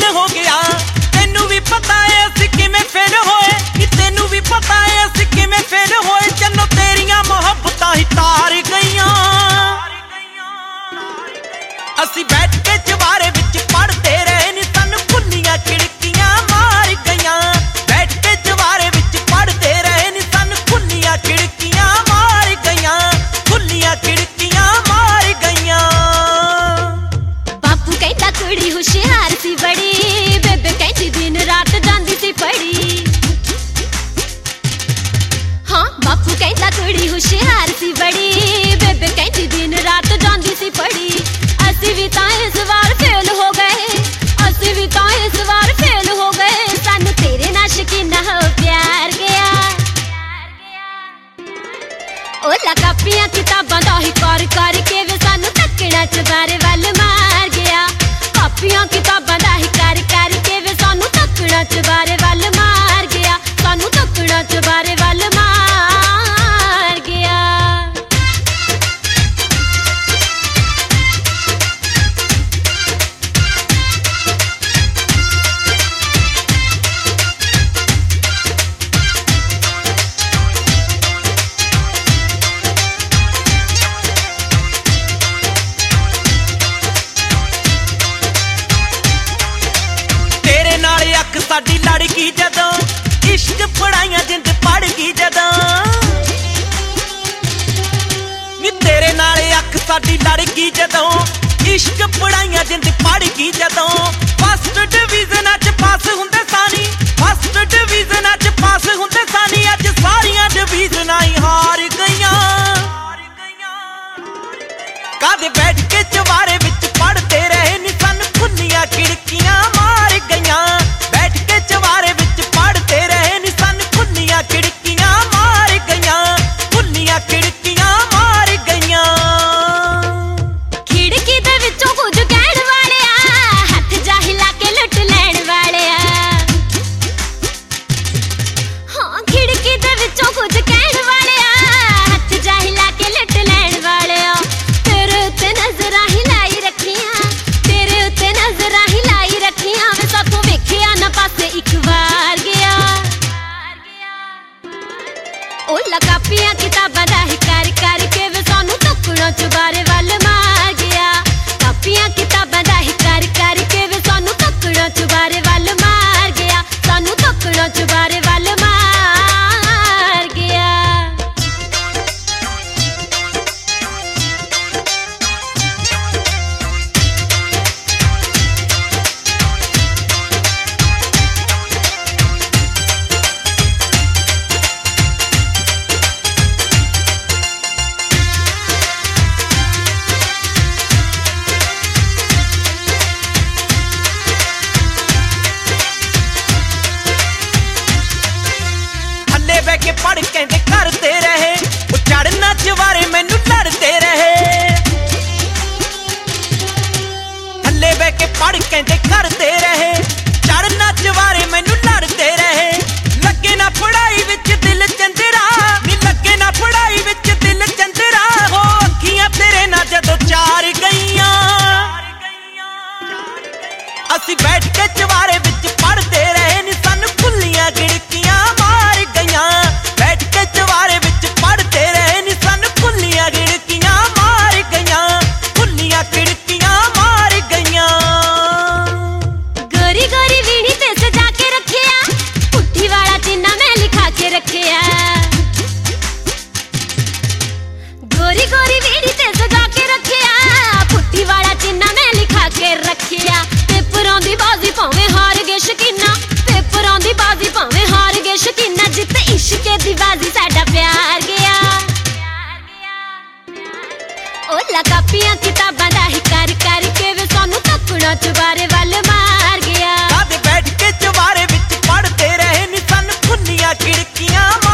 हो गया। तेनू भी पता है असीं किवें फेल होए, नी तेनू भी पता है असीं किवें फेल होए। जन्नों तेरियां मोहब्बतां ही तार गईयां। असीं बैठ के चवारे विच पढ़दे रहे नी सानू खुल्लियां खिड़कियां मार गईयां। बैठ के चवारे विच पढ़दे रहे नी सानू खुल्लियां खिड़कियां मार गईयां। खुल्लियां खिड़कियां मार गईयां। बापू कहता कुड़ी होशियार सी बड़ी, बेबे कहती दिन रात जांदी सी पड़ी। हाँ बापू कहता कुड़ी होशियार सी बड़ी, बेबे कहती दिन रात जांदी सी पड़ी। असी भी तां इस बार फेल हो गए, असी भी तां इस बार फेल हो गए। सानू तेरे नाल शकीना हो प्यार गया। ओ कापियां किताबां दा ही कर करके वे सानू तकड़ा चबारे वल मार गया। कापियां किताबां दा ही कर करके वे सानू तकड़ा चबारे वल मार गया। सानू तकड़ा चबारे वल मार गया। साडी लड़ गई जदों, इश्क पढ़ाइयां जिंद पढ़ गई जदों। नी तेरे नाल अख साडी लड़ गई जदों, इश्क पढ़ाइयां जिंद पढ़ गई जदों। फस्ट डिवीजन च पास हुंदे सानी, फस्ट डिवीजन च पास हुंदे सानी। अज सारियां डिवीजनां ही हार गईयां। कादे बैठ के चवारे विच पढ़दे रहे नी सानू खुल्लियां खिड़कियां मार गईयां। चवारे विच पढ़ते रहे नी सानू खुल्लियां खिड़कियां मार गईयां। खुल्लियां खिड़कियां मार गईयां। खिड़की दे विचों कुछ कहण वाले आ, हथ जा हिला के लुट लैण वाले आ। हाँ खिड़की दे विचों कुछ कहण वाले आ, हथ जा हिला के लुट लैण वाले आ। तेरे उत्ते नजरां हिलाई रखियां, तेरे उत्ते नजरां हिलाई रखियां। वे साथों वेखिया ना पासे एक बार गया। ओ कापियां किताबां दा ही कर करके वे सानू तकड़ा चबारे वल मार गया। कापियां किताबां दा ही कर करके वे सानू तकड़ा चबारे वल मार गया। सानू तकड़ा चबारे वल मार गया। के पढ़ कहंदे करते रहे, वो चढ़ना चवारे मैनू लड़ते रहे। थल्ले बह के पढ़ कहंदे करते रहे, चढ़ना चवारे मैनू लड़ते रहे। लगे ना पढ़ाई विच दिल चंदरा, नी लगे ना पढ़ाई विच दिल चंदरा। हो अखियां तेरे ना जदों चार गईयां। असीं बैठ के चवारे विच पढ़ते रहे नी सानू खुल्लियां खिड़कियां मार गईयां। बैठ के चवारे विच पढ़ते रहे नी सानू खुल्लियां खिड़कियां मार गईयां। खुल्लियां खिड़कियां मार गईयां। गोरी गोरी वीणी ते सजा के रखिया, पुट्ठी वाला चिन्ह मैं लिखा के रखिया। गोरी गोरी वीणी ते सजा के रखिया, पुट्ठी वाला चिन्ह मैं लिखा के रखिया। पेपरां दी बाजी भावें हार गए शकीना, पेपरां दी बाजी भावें हार गए शकीना। जित इश्क दी बाजी साडा प्यार गया। ओ कापियां किताबां दा ही कर करके वे सानू तकड़ा चबारे वल मार गया। कादे बैठ के चवारे विच पढ़ते रहे नी सानू खुल्लियां खिड़कियां